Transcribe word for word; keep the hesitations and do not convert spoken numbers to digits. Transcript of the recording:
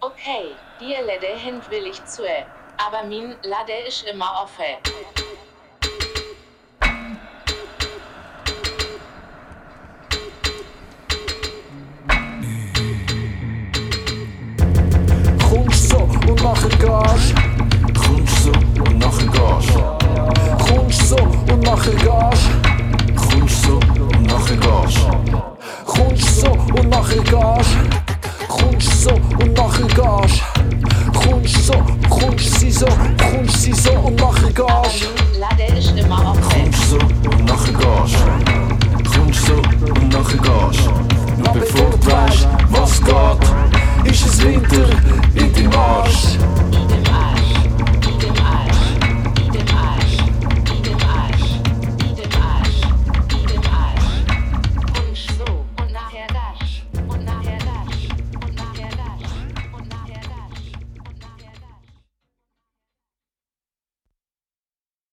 Okay, die Läde hin will ich zu, aber min Lade ist immer offen. Kommst so und nachher gehst. Kommst so und nachher gehst. Kommst so und nachher gehst. Kommst so und nachher gehst. Kommst so und nachher gehst. Kommst so und nachher gehst. Kommst so, kommst sie so, kommst sie so und nachher gehst. Min Lade ist immer offen. Kommst so und nachher gehst. Kommst so und nachher gehst. Nur bevor du weißt, was geht, ist es Winter in deinem Arsch.